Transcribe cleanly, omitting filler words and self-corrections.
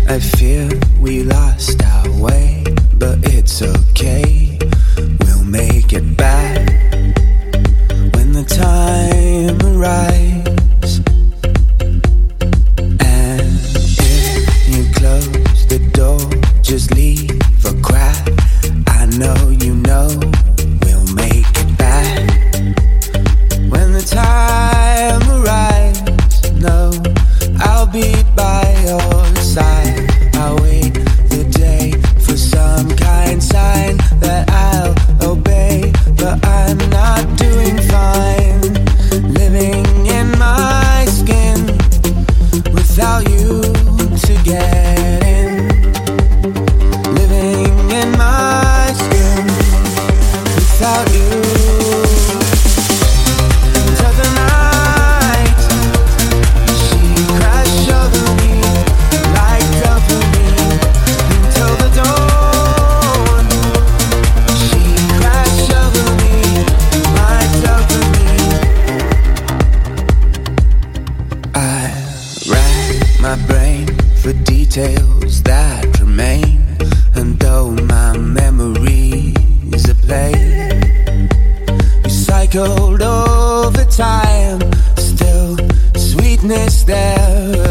I fear we lost our way, but it's okay, we'll make it back when the time arrives. And if you close the door, just leave a crack. I know you know we'll make it back when the time arrives. No, I'll be by your side. I'll wait the day for some kind sign that I'll obey, but I'm not doing fine living in my skin without you to get in. Living in my skin without you. Till the night she crashed over me, lights up for me until the dawn. She crashed over me, lights up for me. I rack my brain for details that remain, and though my memories are plain, recycled over time, still sweetness there